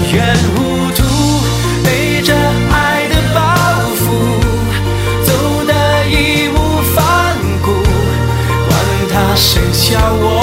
愿糊涂，背着爱的包袱，走得义无反顾，管他谁笑我